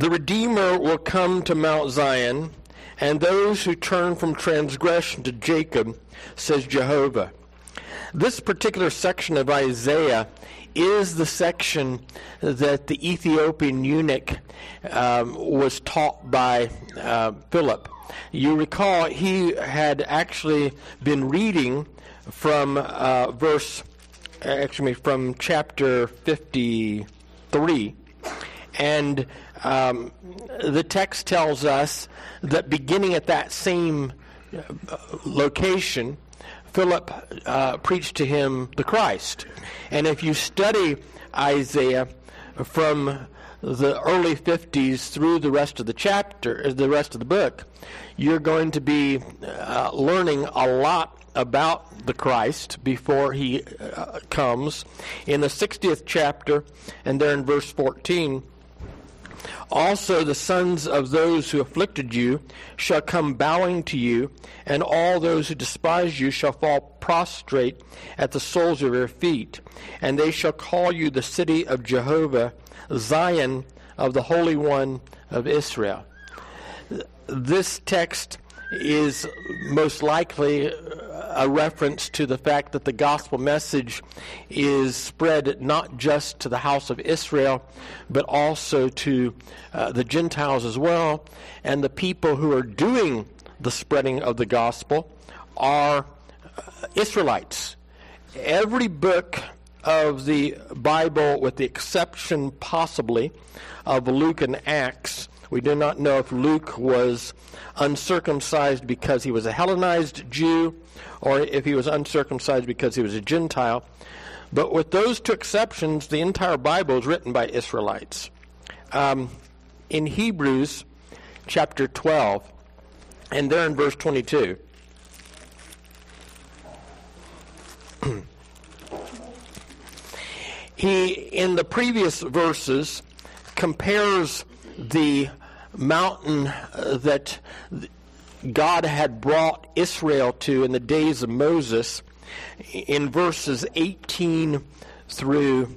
The Redeemer will come to Mount Zion, and those who turn from transgression to Jacob, says Jehovah. This particular section of Isaiah is the section that the Ethiopian eunuch was taught by Philip. You recall he had actually been reading from from chapter 53, and the text tells us that beginning at that same location, Philip preached to him the Christ. And if you study Isaiah from the early 50s through the rest of the chapter, the rest of the book, you're going to be learning a lot about the Christ before he comes. In the 60th chapter, and there in verse 14, also the sons of those who afflicted you shall come bowing to you, and all those who despise you shall fall prostrate at the soles of your feet. And they shall call you the city of Jehovah, Zion of the Holy One of Israel. This text is most likely a reference to the fact that the gospel message is spread not just to the house of Israel, but also to the Gentiles as well. And the people who are doing the spreading of the gospel are Israelites. Every book of the Bible, with the exception possibly of Luke and Acts, we do not know if Luke was uncircumcised because he was a Hellenized Jew or if he was uncircumcised because he was a Gentile. But with those two exceptions, the entire Bible is written by Israelites. In Hebrews chapter 12, and there in verse 22, he, in the previous verses, compares the mountain that God had brought Israel to in the days of Moses. In verses 18 through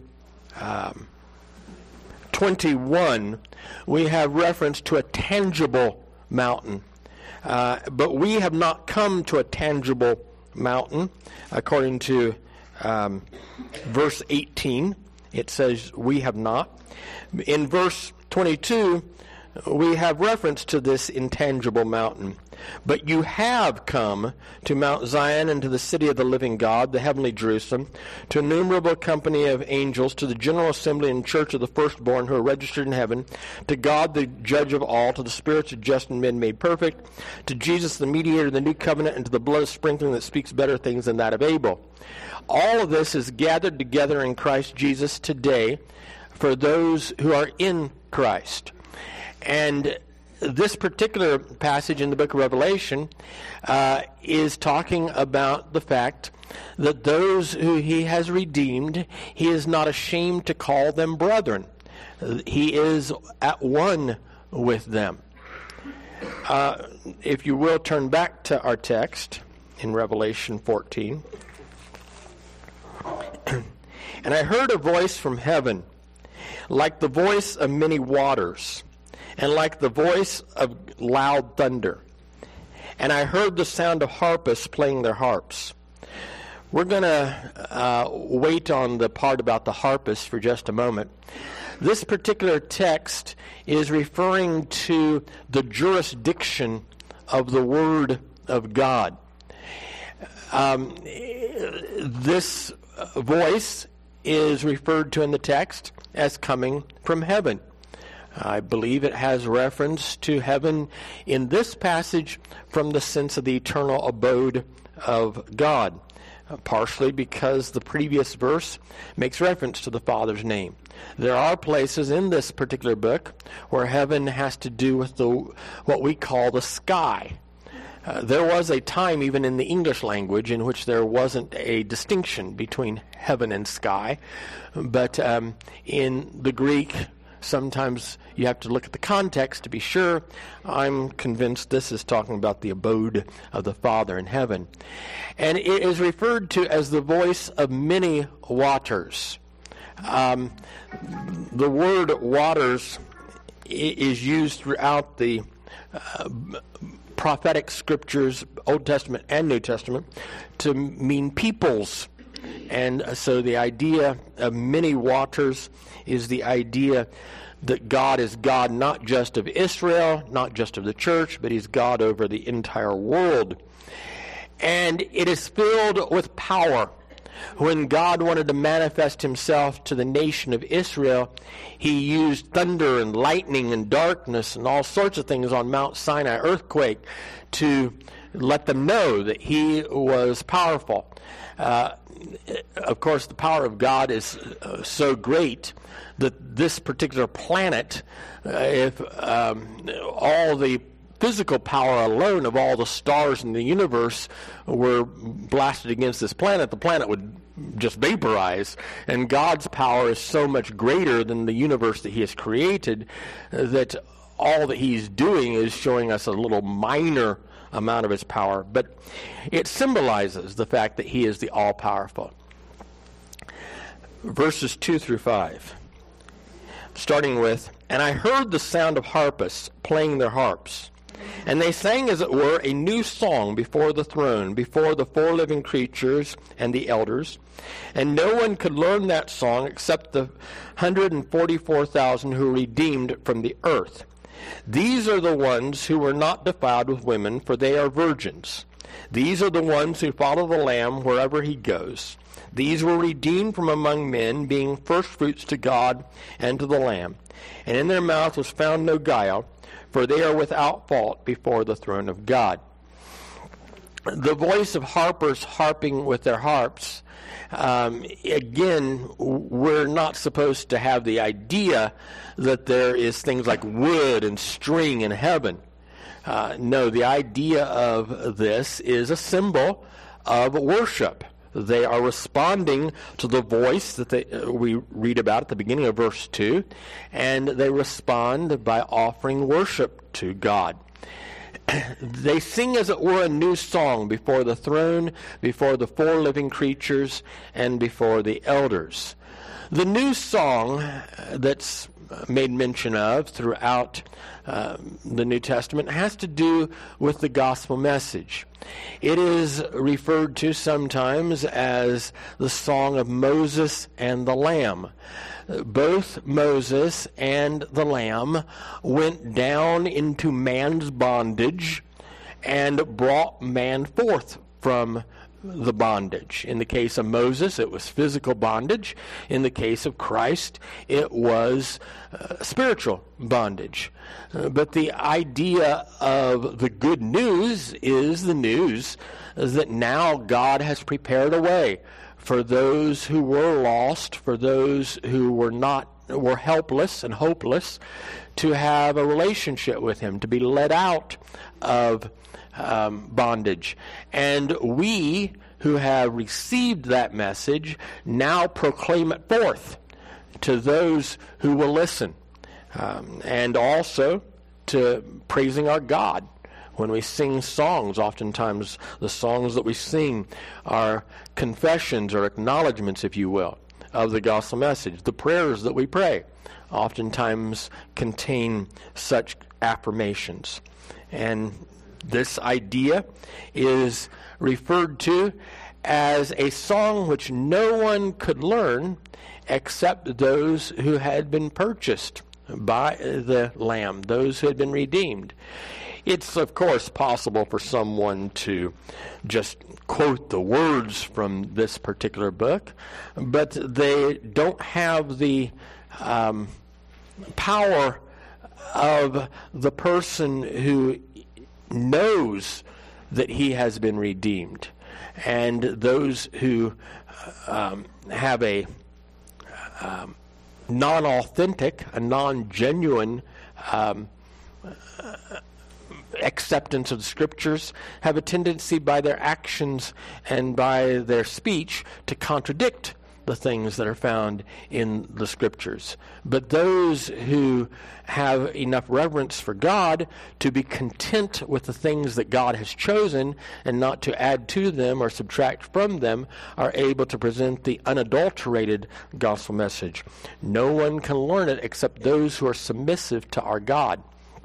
21, we have reference to a tangible mountain. But we have not come to a tangible mountain. According to verse 18, it says we have not. In verse 22, we have reference to this intangible mountain. But you have come to Mount Zion and to the city of the living God, the heavenly Jerusalem, to an innumerable company of angels, to the general assembly and church of the firstborn who are registered in heaven, to God the judge of all, to the spirits of just and men made perfect, to Jesus the mediator of the new covenant, and to the blood of sprinkling that speaks better things than that of Abel. All of this is gathered together in Christ Jesus today for those who are in Christ. And this particular passage in the book of Revelation is talking about the fact that those who he has redeemed, he is not ashamed to call them brethren. He is at one with them. If you will, turn back to our text in Revelation 14. And I heard a voice from heaven, like the voice of many waters, and like the voice of loud thunder. And I heard the sound of harpists playing their harps. We're going to wait on the part about the harpists for just a moment. This particular text is referring to the jurisdiction of the Word of God. This voice is referred to in the text as coming from heaven. I believe it has reference to heaven in this passage from the sense of the eternal abode of God, partially because the previous verse makes reference to the Father's name. There are places in this particular book where heaven has to do with what we call the sky. There was a time, even in the English language, in which there wasn't a distinction between heaven and sky. But in the Greek, sometimes you have to look at the context to be sure. I'm convinced this is talking about the abode of the Father in heaven. And it is referred to as the voice of many waters. The word waters is used throughout the prophetic scriptures, Old Testament and New Testament, to mean peoples. And so the idea of many waters is the idea that God is God not just of Israel, not just of the church, but he's God over the entire world. And it is filled with power. When God wanted to manifest himself to the nation of Israel, he used thunder and lightning and darkness and all sorts of things on Mount Sinai, earthquake, to let them know that he was powerful. Of course, the power of God is so great that this particular planet, if all the physical power alone of all the stars in the universe were blasted against this planet, the planet would just vaporize. And God's power is so much greater than the universe that he has created that all that he's doing is showing us a little minor amount of his power. But it symbolizes the fact that he is the all-powerful. Verses 2 through 5. Starting with, "And I heard the sound of harpists playing their harps. And they sang, as it were, a new song before the throne, before the four living creatures and the elders. And no one could learn that song except the 144,000 who were redeemed from the earth. These are the ones who were not defiled with women, for they are virgins. These are the ones who follow the Lamb wherever he goes. These were redeemed from among men, being firstfruits to God and to the Lamb. And in their mouth was found no guile, for they are without fault before the throne of God." The voice of harpers harping with their harps, again, we're not supposed to have the idea that there is things like wood and string in heaven. No, the idea of this is a symbol of worship. They are responding to the voice that we read about at the beginning of verse 2, and they respond by offering worship to God. They sing, as it were, a new song before the throne, before the four living creatures, and before the elders. The new song that's made mention of throughout the New Testament has to do with the gospel message. It is referred to sometimes as the song of Moses and the Lamb. Both Moses and the Lamb went down into man's bondage and brought man forth from the bondage. In the case of Moses, it was physical bondage. In the case of Christ, it was spiritual bondage. But the idea of the good news is the news that now God has prepared a way for those who were lost, for those who were helpless and hopeless, to have a relationship with him, to be let out of bondage. And we who have received that message now proclaim it forth to those who will listen, and also to praising our God. When we sing songs, oftentimes the songs that we sing are confessions or acknowledgments, if you will, of the gospel message. The prayers that we pray oftentimes contain such affirmations. And this idea is referred to as a song which no one could learn except those who had been purchased by the Lamb, those who had been redeemed. It's, of course, possible for someone to just quote the words from this particular book, but they don't have the power of the person who knows that he has been redeemed. And those who have a non-authentic, a non-genuine acceptance of the Scriptures have a tendency by their actions and by their speech to contradict the things that are found in the Scriptures. But those who have enough reverence for God to be content with the things that God has chosen and not to add to them or subtract from them are able to present the unadulterated gospel message. No one can learn it except those who are submissive to our God.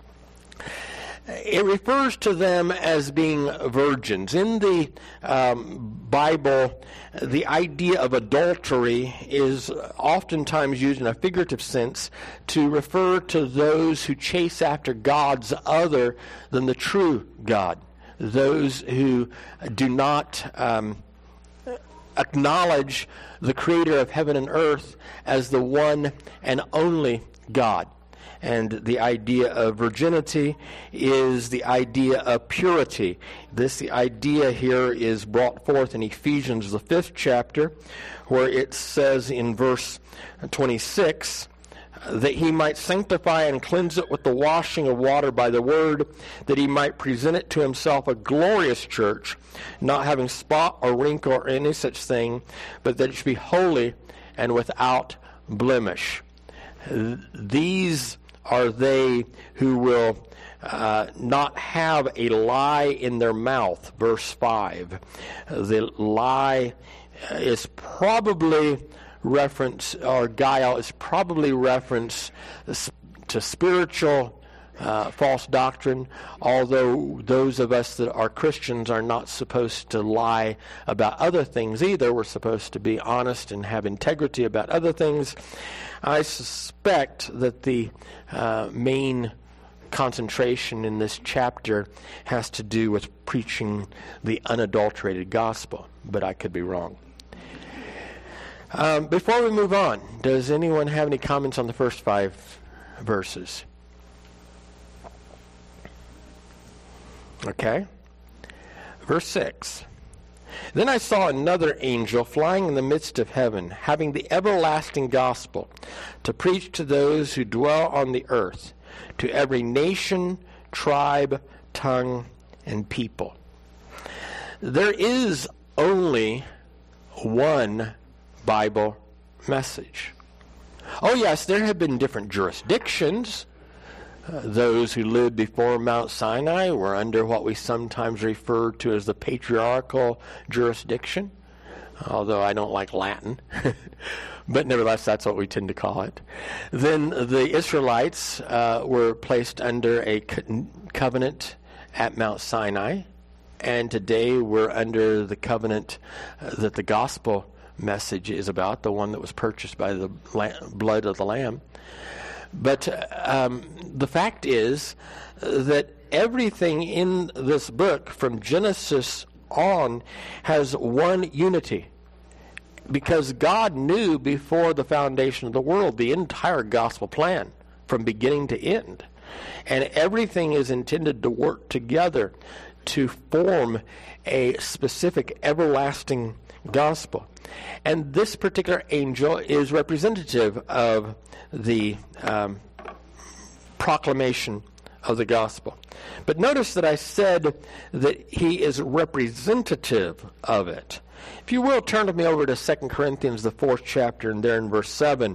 It refers to them as being virgins. In the Bible, the idea of adultery is oftentimes used in a figurative sense to refer to those who chase after gods other than the true God, those who do not acknowledge the creator of heaven and earth as the one and only God. And the idea of virginity is the idea of purity. The idea here is brought forth in Ephesians, the 5th chapter, where it says in verse 26, that he might sanctify and cleanse it with the washing of water by the word, that he might present it to himself a glorious church, not having spot or wrinkle or any such thing, but that it should be holy and without blemish. These are they who will not have a lie in their mouth, verse 5. The lie is probably reference, or guile is probably reference to spiritual false doctrine, although those of us that are Christians are not supposed to lie about other things either. We're supposed to be honest and have integrity about other things. I suspect that the main concentration in this chapter has to do with preaching the unadulterated gospel, but I could be wrong. Before we move on, does anyone have any comments on the first 5 verses? Okay. Verse 6. Then I saw another angel flying in the midst of heaven, having the everlasting gospel, to preach to those who dwell on the earth, to every nation, tribe, tongue, and people. There is only one Bible message. Oh yes, there have been different jurisdictions. Those who lived before Mount Sinai were under what we sometimes refer to as the patriarchal jurisdiction, although I don't like Latin. But nevertheless, that's what we tend to call it. Then the Israelites were placed under a covenant at Mount Sinai, and today we're under the covenant that the gospel message is about, the one that was purchased by the blood of the Lamb. But the fact is that everything in this book, from Genesis on, has one unity. Because God knew before the foundation of the world the entire gospel plan from beginning to end. And everything is intended to work together to form a specific everlasting gospel. And this particular angel is representative of the proclamation of the gospel. But notice that I said that he is representative of it. If you will, turn with me over to 2 Corinthians, the 4th chapter, and there in verse 7.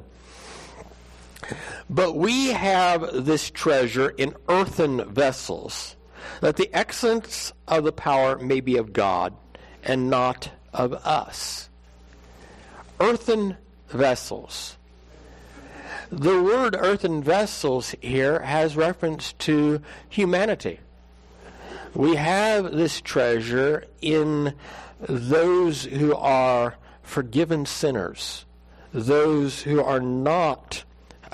But we have this treasure in earthen vessels, that the excellence of the power may be of God, and not of us. Earthen vessels. The word earthen vessels here has reference to humanity. We have this treasure in those who are forgiven sinners, those who are not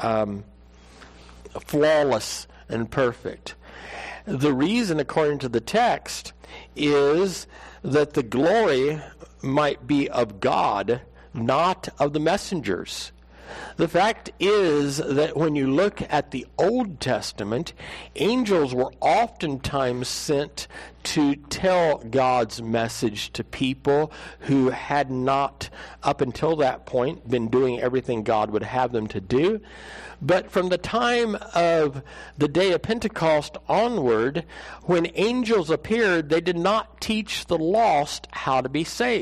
flawless and perfect. The reason, according to the text, is that the glory might be of God, not of the messengers. The fact is that when you look at the Old Testament, angels were oftentimes sent to tell God's message to people who had not, up until that point, been doing everything God would have them to do. But from the time of the day of Pentecost onward, when angels appeared, they did not teach the lost how to be saved.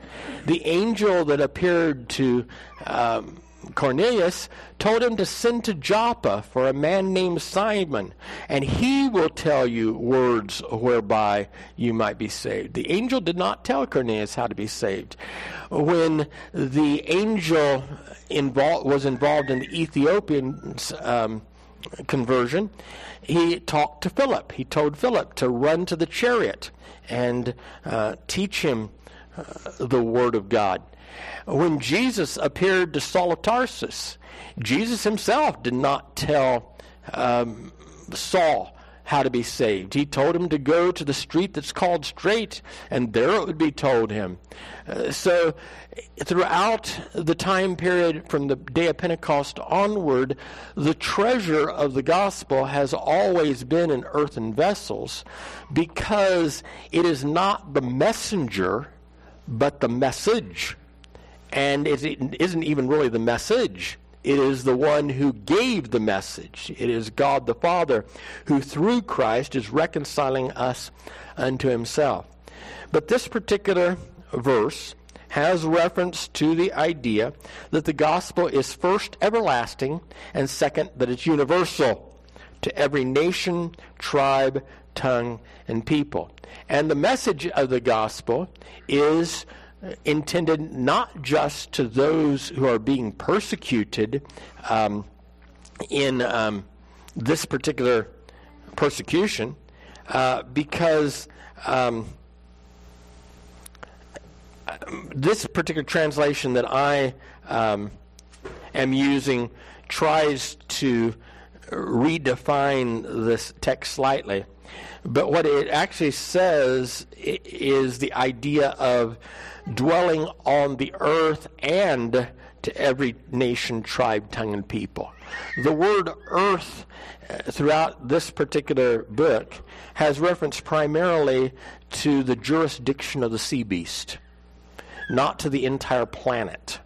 The angel that appeared to Cornelius told him to send to Joppa for a man named Simon, and he will tell you words whereby you might be saved. The angel did not tell Cornelius how to be saved. When the angel was involved in the Ethiopian's conversion, he talked to Philip. He told Philip to run to the chariot and teach him the Word of God. When Jesus appeared to Saul of Tarsus, Jesus himself did not tell Saul how to be saved. He told him to go to the street that's called Straight, and there it would be told him. So throughout the time period from the day of Pentecost onward, the treasure of the gospel has always been in earthen vessels, because it is not the messenger, but the message. And it isn't even really the message. It is the one who gave the message. It is God the Father who through Christ is reconciling us unto himself. But this particular verse has reference to the idea that the gospel is first everlasting, and second that it's universal to every nation, tribe, tongue, and people. And the message of the gospel is intended not just to those who are being persecuted in this particular persecution, because this particular translation that I am using tries to redefine this text slightly. But what it actually says is the idea of dwelling on the earth and to every nation, tribe, tongue, and people. The word earth throughout this particular book has reference primarily to the jurisdiction of the sea beast, not to the entire planet.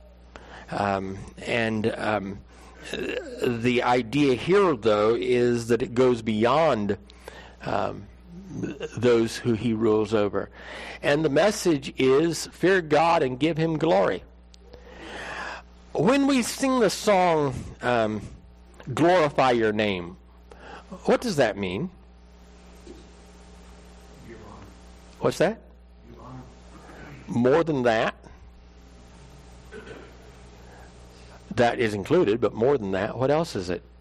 The idea here, though, is that it goes beyond those who he rules over. And the message is, fear God and give him glory. When we sing the song, glorify your name, what does that mean? What's that? More than that? That is included, but more than that, what else is it?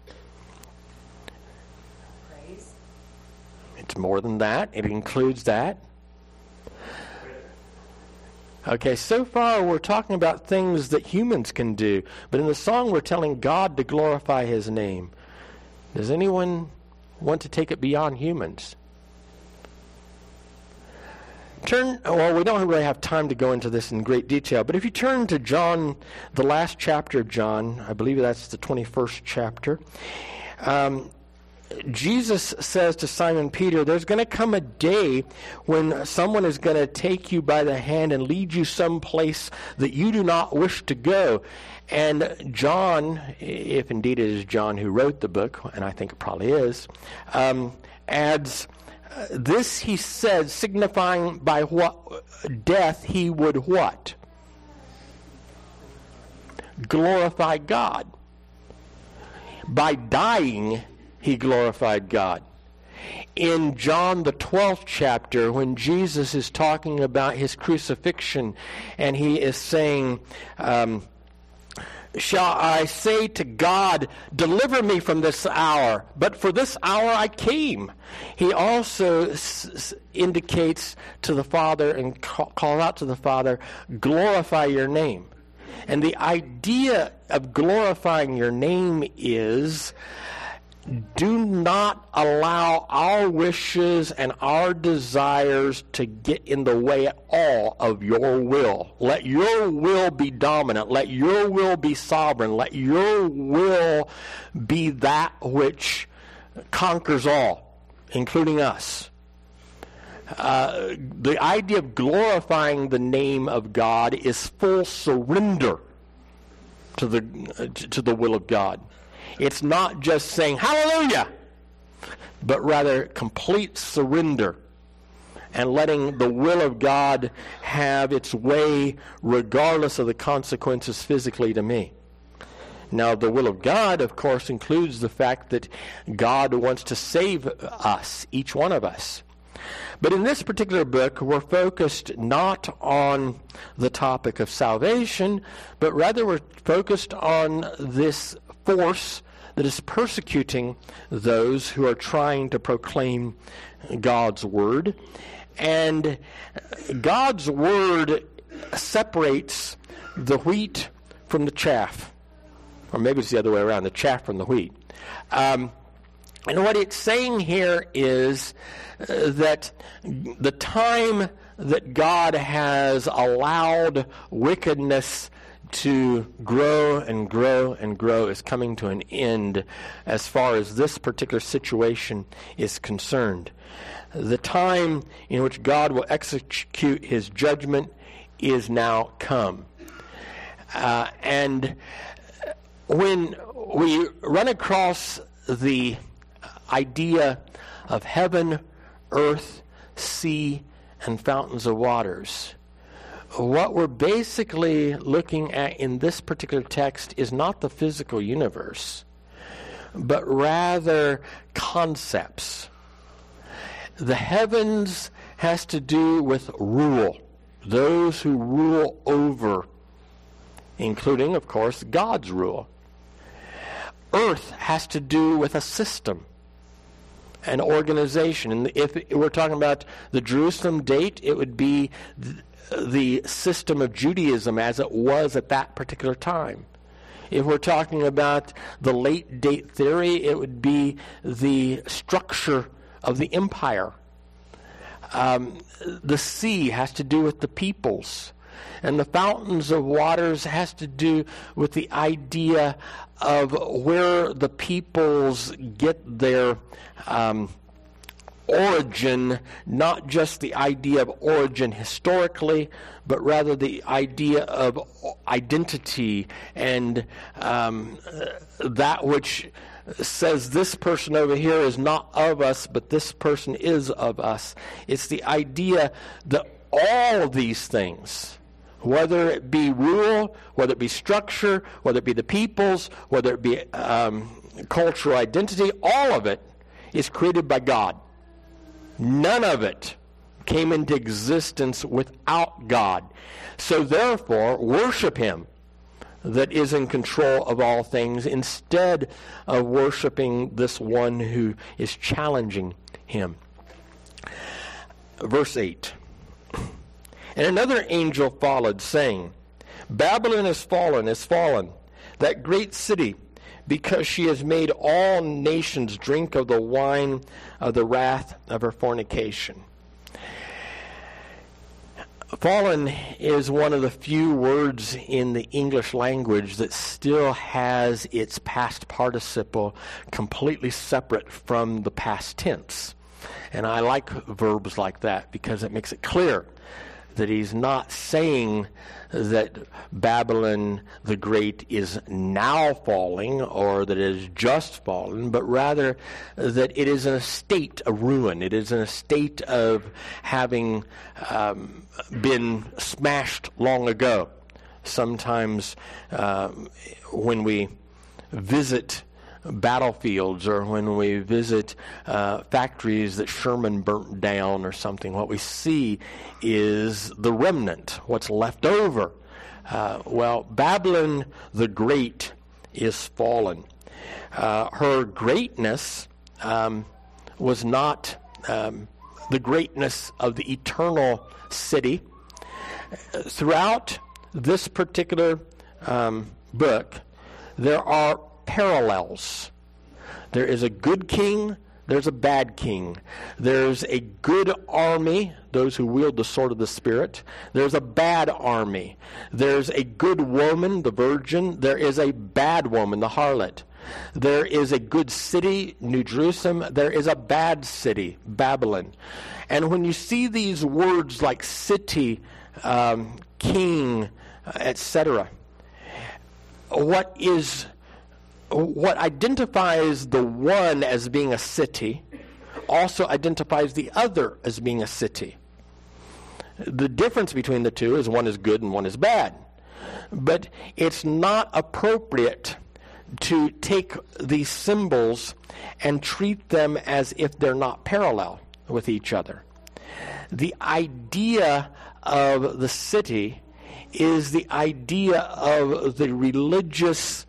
Praise. It's more than that. It includes that. Okay, so far we're talking about things that humans can do, but in the song we're telling God to glorify his name. Does anyone want to take it beyond humans? Well, we don't really have time to go into this in great detail, but if you turn to John, the last chapter of John, I believe that's the 21st chapter, Jesus says to Simon Peter, there's going to come a day when someone is going to take you by the hand and lead you someplace that you do not wish to go. And John, if indeed it is John who wrote the book, and I think it probably is, adds, this he said, signifying by what death he would what? Glorify God. By dying, he glorified God. In John the 12th chapter, when Jesus is talking about his crucifixion, and he is saying, shall I say to God, deliver me from this hour? But for this hour I came. He also indicates to the Father and calls out to the Father, glorify your name. And the idea of glorifying your name is, do not allow our wishes and our desires to get in the way at all of your will. Let your will be dominant. Let your will be sovereign. Let your will be that which conquers all, including us. The idea of glorifying the name of God is full surrender to the will of God. It's not just saying hallelujah, but rather complete surrender and letting the will of God have its way regardless of the consequences physically to me. Now, the will of God, of course, includes the fact that God wants to save us, each one of us. But in this particular book, we're focused not on the topic of salvation, but rather we're focused on this force that is persecuting those who are trying to proclaim God's word. And God's word separates the wheat from the chaff. Or maybe it's the other way around, the chaff from the wheat. And what it's saying here is that the time that God has allowed wickedness to grow and grow and grow is coming to an end as far as this particular situation is concerned. The time in which God will execute his judgment is now come. And when we run across the idea of heaven, earth, sea, and fountains of waters, what we're basically looking at in this particular text is not the physical universe, but rather concepts. The heavens has to do with rule, those who rule over, including, of course, God's rule. Earth has to do with a system, an organization. And if we're talking about the Jerusalem date, it would be the system of Judaism as it was at that particular time. If we're talking about the late date theory, it would be the structure of the empire. The sea has to do with the peoples. And the fountains of waters has to do with the idea of where the peoples get their origin, not just the idea of origin historically, but rather the idea of identity and that which says this person over here is not of us, but this person is of us. It's the idea that all of these things, whether it be rule, whether it be structure, whether it be the peoples, whether it be cultural identity, all of it is created by God. None of it came into existence without God. So therefore, worship him that is in control of all things instead of worshiping this one who is challenging him. Verse 8. And another angel followed, saying, Babylon is fallen, that great city, because she has made all nations drink of the wine of the wrath of her fornication. Fallen is one of the few words in the English language that still has its past participle completely separate from the past tense. And I like verbs like that because it makes it clear that he's not saying that Babylon the Great is now falling or that it is just fallen, but rather that it is in a state of ruin. It is in a state of having been smashed long ago. Sometimes when we visit battlefields or when we visit factories that Sherman burnt down or something, what we see is the remnant, what's left over. Well, Babylon the Great is fallen. Her greatness was not the greatness of the eternal city. Throughout this particular book, there are parallels. There is a good king, there's a bad king. There's a good army, those who wield the sword of the Spirit. There's a bad army. There's a good woman, the virgin. There is a bad woman, the harlot. There is a good city, New Jerusalem. There is a bad city, Babylon. And when you see these words like city, king, etc., what identifies the one as being a city also identifies the other as being a city. The difference between the two is one is good and one is bad. But it's not appropriate to take these symbols and treat them as if they're not parallel with each other. The idea of the city is the idea of the religious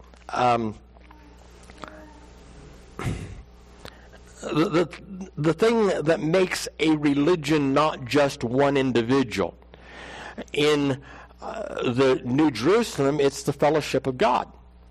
the thing that makes a religion not just one individual. In the New Jerusalem, it's the fellowship of God.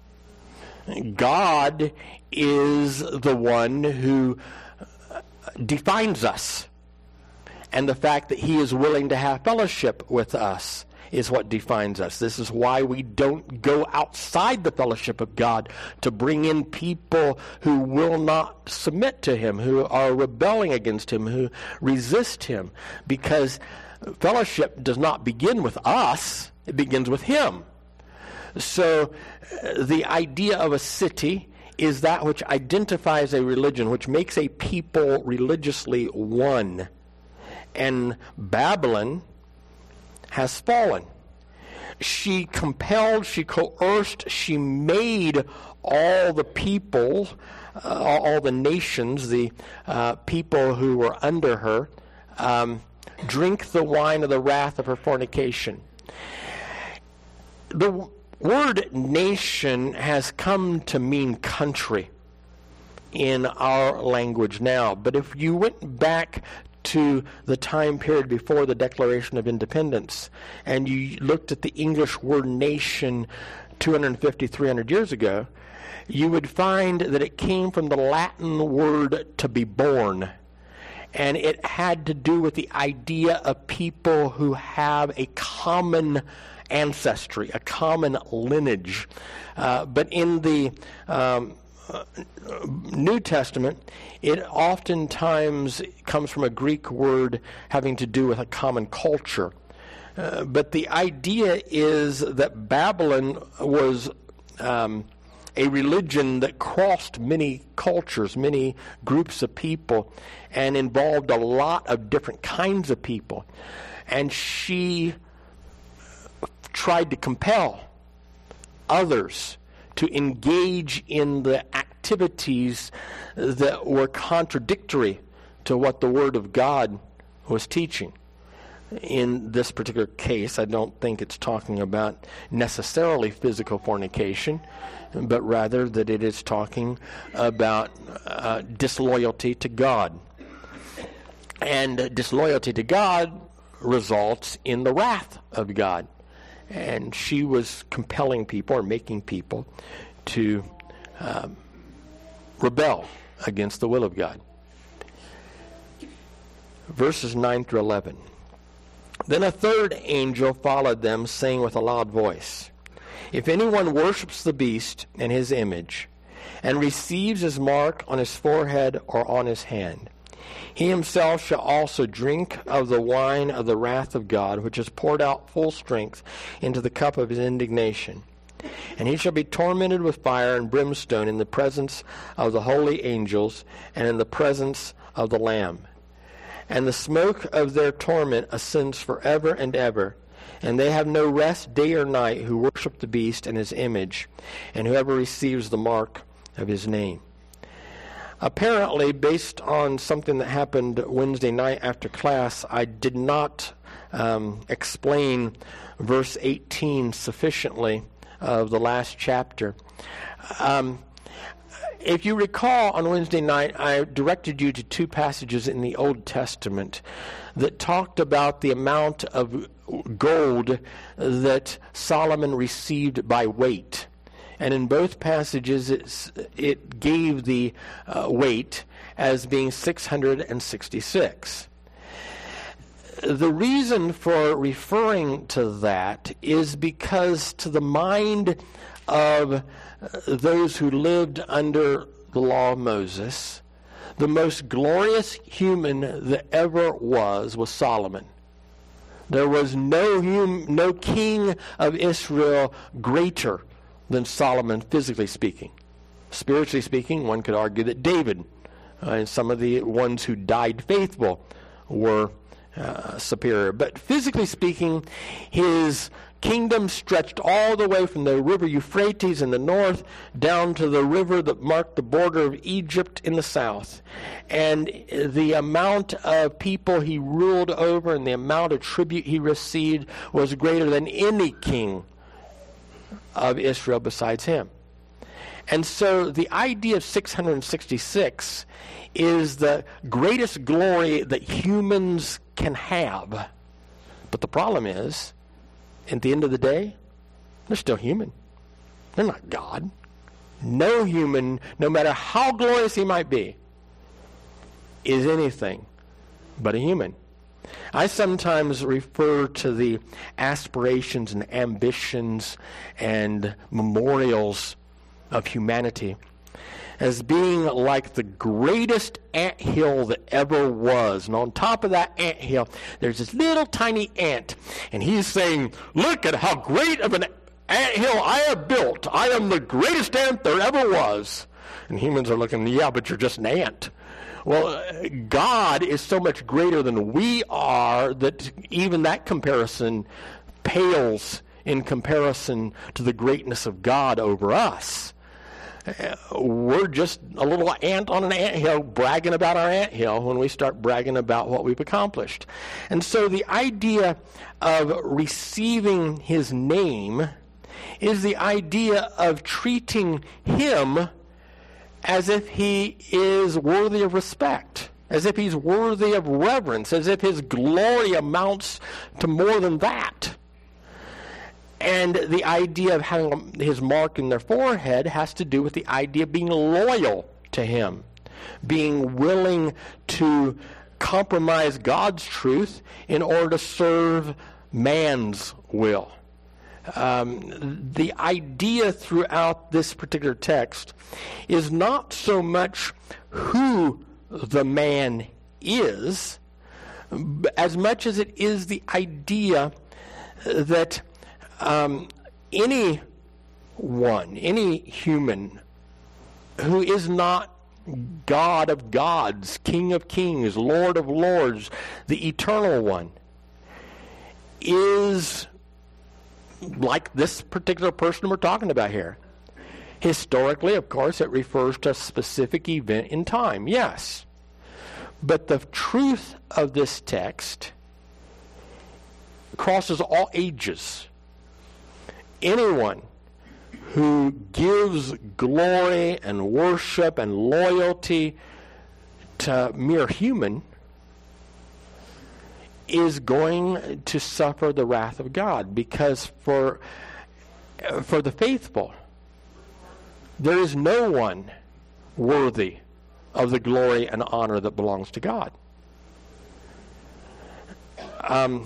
God is the one who defines us. And the fact that he is willing to have fellowship with us is what defines us. This is why we don't go outside the fellowship of God to bring in people who will not submit to him, who are rebelling against him, who resist him. Because fellowship does not begin with us, it begins with him. So the idea of a city is that which identifies a religion, which makes a people religiously one. And Babylon has fallen. She compelled, she coerced, she made all the people, all the nations, the people who were under her, drink the wine of the wrath of her fornication. The word nation has come to mean country in our language now. But if you went back to the time period before the Declaration of Independence, and you looked at the English word nation 250, 300 years ago, you would find that it came from the Latin word to be born. And it had to do with the idea of people who have a common ancestry, a common lineage. But in the New Testament, it oftentimes comes from a Greek word having to do with a common culture. But the idea is that Babylon was a religion that crossed many cultures, many groups of people, and involved a lot of different kinds of people. And she tried to compel others to engage in the activities that were contradictory to what the Word of God was teaching. In this particular case, I don't think it's talking about necessarily physical fornication, but rather that it is talking about disloyalty to God. And disloyalty to God results in the wrath of God. And she was compelling people, or making people, to rebel against the will of God. Verses 9 through 11. Then a third angel followed them, saying with a loud voice, "If anyone worships the beast and his image, and receives his mark on his forehead or on his hand, he himself shall also drink of the wine of the wrath of God, which is poured out full strength into the cup of his indignation. And he shall be tormented with fire and brimstone in the presence of the holy angels and in the presence of the Lamb. And the smoke of their torment ascends forever and ever. And they have no rest day or night who worship the beast and his image, and whoever receives the mark of his name." Apparently, based on something that happened Wednesday night after class, I did not explain verse 18 sufficiently of the last chapter. If you recall, on Wednesday night, I directed you to two passages in the Old Testament that talked about the amount of gold that Solomon received by weight. And in both passages, it gave the weight as being 666. The reason for referring to that is because to the mind of those who lived under the law of Moses, the most glorious human that ever was Solomon. There was no king of Israel greater than Solomon, physically speaking. Spiritually speaking, one could argue that David and some of the ones who died faithful were superior. But physically speaking, his kingdom stretched all the way from the river Euphrates in the north down to the river that marked the border of Egypt in the south. And the amount of people he ruled over and the amount of tribute he received was greater than any king of Israel besides him. And so the idea of 666 is the greatest glory that humans can have. But the problem is, at the end of the day, they're still human. They're not God. No human, no matter how glorious he might be, is anything but a human. I sometimes refer to the aspirations and ambitions and memorials of humanity as being like the greatest anthill that ever was. And on top of that anthill, there's this little tiny ant. And he's saying, look at how great of an anthill I have built. I am the greatest ant there ever was. And humans are looking, yeah, but you're just an ant. Well, God is so much greater than we are that even that comparison pales in comparison to the greatness of God over us. We're just a little ant on an anthill bragging about our anthill when we start bragging about what we've accomplished. And so the idea of receiving his name is the idea of treating him as if he is worthy of respect, as if he's worthy of reverence, as if his glory amounts to more than that. And the idea of having his mark in their forehead has to do with the idea of being loyal to him, being willing to compromise God's truth in order to serve man's will. The idea throughout this particular text is not so much who the man is, as much as it is the idea that any human who is not God of gods, King of kings, Lord of lords, the eternal one, is like this particular person we're talking about here. Historically, of course, it refers to a specific event in time, yes. But the truth of this text crosses all ages. Anyone who gives glory and worship and loyalty to mere human is going to suffer the wrath of God, because for the faithful, there is no one worthy of the glory and honor that belongs to God. And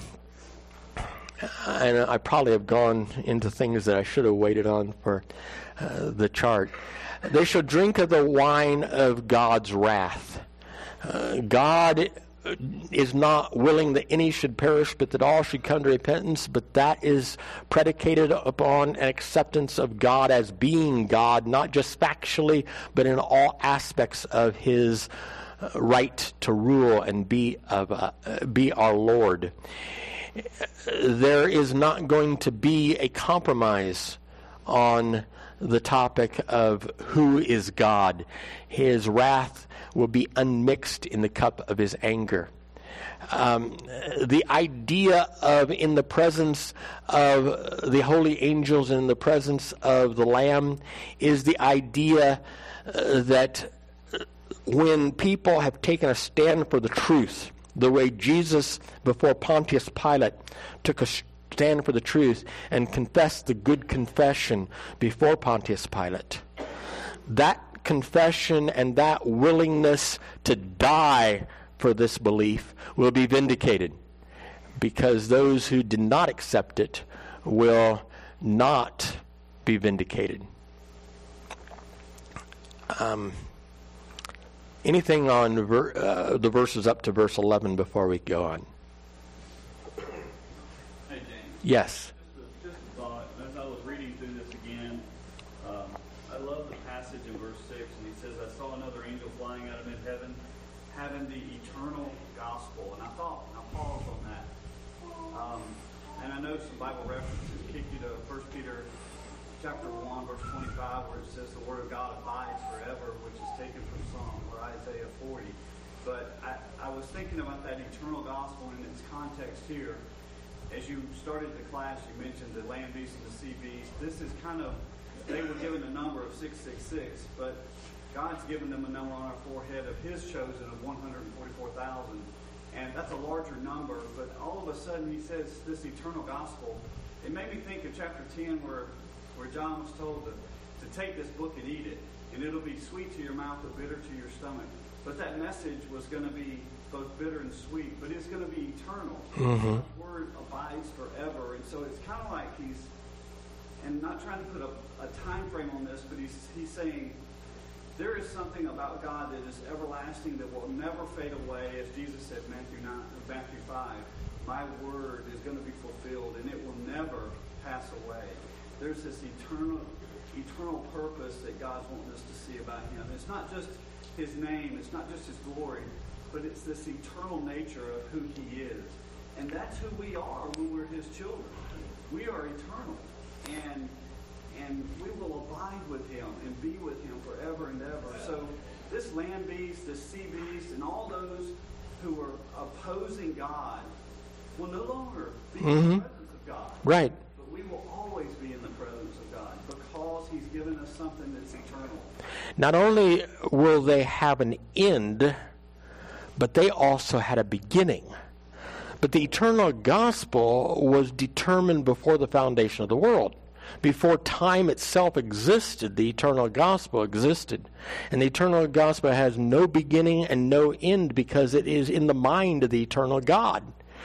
I probably have gone into things that I should have waited on for the chart. They shall drink of the wine of God's wrath. God is not willing that any should perish, but that all should come to repentance. But that is predicated upon an acceptance of God as being God, not just factually, but in all aspects of his right to rule and be our Lord. There is not going to be a compromise on the topic of who is God. His wrath will be unmixed in the cup of his anger. The idea of in the presence of the holy angels and in the presence of the Lamb is the idea that when people have taken a stand for the truth, the way Jesus before Pontius Pilate took a stand for the truth and confessed the good confession before Pontius Pilate, that confession and that willingness to die for this belief will be vindicated, because those who did not accept it will not be vindicated. Anything on the verses up to verse 11 before we go on? Hey, James. Yes. Just a thought. As I was reading through this again, I love the passage in verse 6, and he says, I saw another angel flying out of mid-heaven, having the eternal gospel. And I thought, I paused And I know some Bible references kick you to 1 Peter chapter 1, verse 25, where it says the Word of God abides forever, which is taken from Psalm or Isaiah 40. But I was thinking about that eternal gospel in its context here. As you started the class, you mentioned the land beast and the sea beast. This is kind of, they were given a number of 666, but God's given them a number on our forehead of His chosen of 144,000. And that's a larger number, but all of a sudden He says this eternal gospel. It made me think of chapter 10 where John was told to take this book and eat it, and it'll be sweet to your mouth but bitter to your stomach. But that message was going to be both bitter and sweet, but it's going to be eternal. Mm-hmm. The Word abides forever, and so it's kind of like He's, and not trying to put a time frame on this, but He's saying, there is something about God that is everlasting, that will never fade away. As Jesus said in Matthew 5, my word is going to be fulfilled, and it will never pass away. There's this eternal purpose that God's wanting us to see about Him. It's not just His name, it's not just His glory, but it's this eternal nature of who He is. And that's who we are when we're His children. We are eternal. And we will abide with Him and be with Him forever and ever. So this land beast, this sea beast, and all those who are opposing God will no longer be in the presence of God. Right. But we will always be in the presence of God because He's given us something that's eternal. Not only will they have an end, but they also had a beginning. But the eternal gospel was determined before the foundation of the world. Before time itself existed, the eternal gospel existed. And the eternal gospel has no beginning and no end because it is in the mind of the eternal God.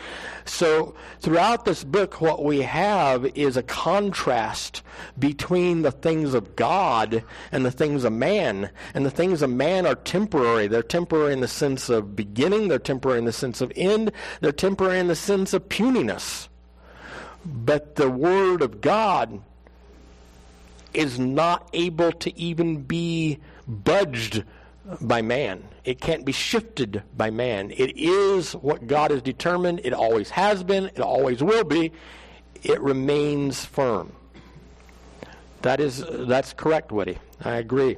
So throughout this book, what we have is a contrast between the things of God and the things of man. And the things of man are temporary. They're temporary in the sense of beginning. They're temporary in the sense of end. They're temporary in the sense of puniness. But the Word of God is not able to even be budged by man. It can't be shifted by man. It is what God has determined. It always has been. It always will be. It remains firm. That's correct, Woody. I agree.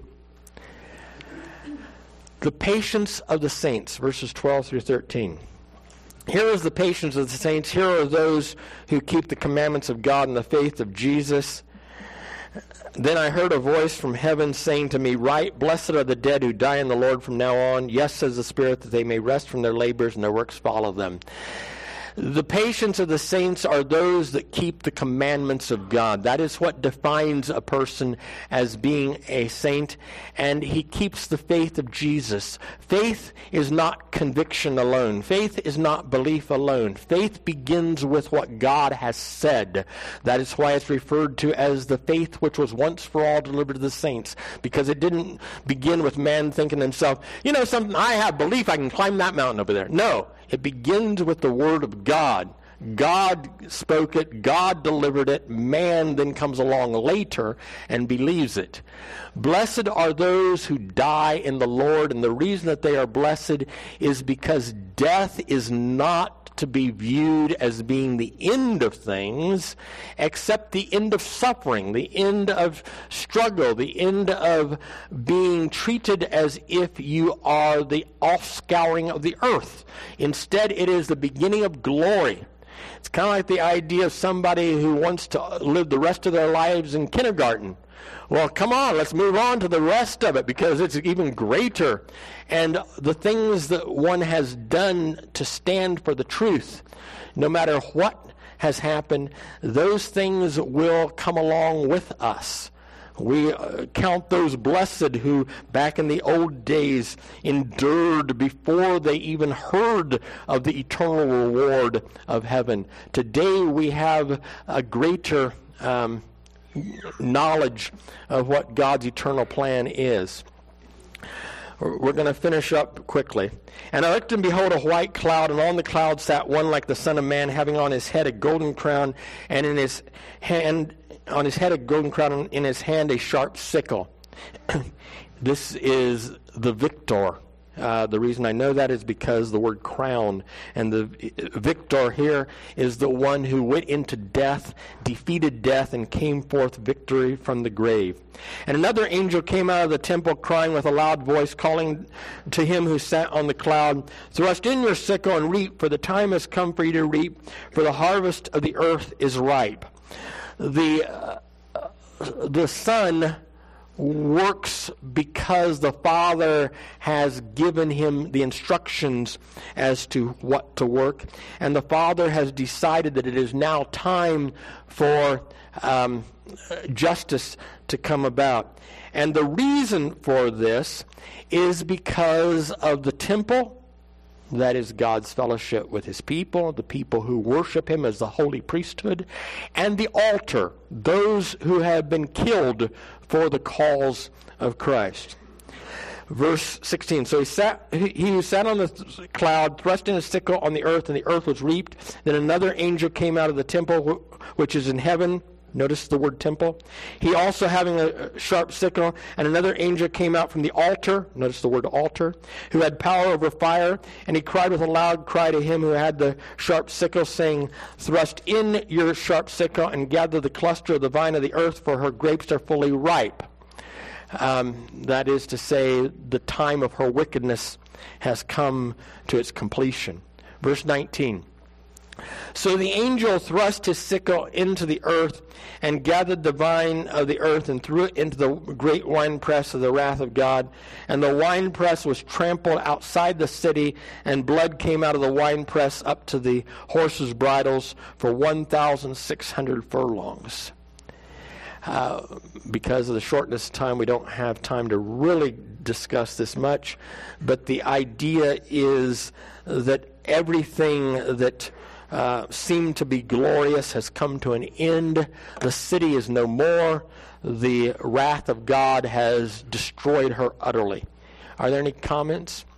The patience of the saints, verses 12 through 13. Here is the patience of the saints. Here are those who keep the commandments of God and the faith of Jesus. Then I heard a voice from heaven saying to me, "Write, blessed are the dead who die in the Lord from now on. Yes, says the Spirit, that they may rest from their labors and their works follow them." The patience of the saints are those that keep the commandments of God. That is what defines a person as being a saint, and he keeps the faith of Jesus. Faith is not conviction alone. Faith is not belief alone. Faith begins with what God has said. That is why it's referred to as the faith which was once for all delivered to the saints, because it didn't begin with man thinking to himself, something, I have belief, I can climb that mountain over there. No. It begins with the Word of God. God spoke it. God delivered it. Man then comes along later and believes it. Blessed are those who die in the Lord, and the reason that they are blessed is because death is not to be viewed as being the end of things, except the end of suffering, the end of struggle, the end of being treated as if you are the offscouring of the earth. Instead, it is the beginning of glory. It's kind of like the idea of somebody who wants to live the rest of their lives in kindergarten. Well, come on, let's move on to the rest of it because it's even greater. And the things that one has done to stand for the truth, no matter what has happened, those things will come along with us. We count those blessed who back in the old days endured before they even heard of the eternal reward of heaven. Today we have a greater knowledge of what God's eternal plan is. We're going to finish up quickly. And I looked and behold a white cloud, and on the cloud sat one like the Son of Man, having on his head a golden crown, and in his hand a sharp sickle. This is the victor. The reason I know that is because the word crown, and the victor here is the one who went into death, defeated death, and came forth victory from the grave. And another angel came out of the temple crying with a loud voice, calling to him who sat on the cloud, "Thrust in your sickle and reap, for the time has come for you to reap, for the harvest of the earth is ripe." The Son works because the Father has given him the instructions as to what to work, and the Father has decided that it is now time for justice to come about. And the reason for this is because of the temple, that is God's fellowship with his people, the people who worship him as the holy priesthood, and the altar, those who have been killed for the cause of Christ. Verse 16, so he who sat on the cloud thrust in his sickle on the earth, and the earth was reaped. Then another angel came out of the temple which is in heaven. Notice the word temple. He also having a sharp sickle, and another angel came out from the altar, notice the word altar, who had power over fire, and he cried with a loud cry to him who had the sharp sickle, saying, "Thrust in your sharp sickle and gather the cluster of the vine of the earth, for her grapes are fully ripe." That is to say, the time of her wickedness has come to its completion. Verse 19. So the angel thrust his sickle into the earth and gathered the vine of the earth and threw it into the great winepress of the wrath of God. And the winepress was trampled outside the city, and blood came out of the winepress up to the horses' bridles for 1,600 furlongs. Because of the shortness of time, we don't have time to really discuss this much. But the idea is that everything that seemed to be glorious has come to an end. The city is no more. The wrath of God has destroyed her utterly. Are there any comments?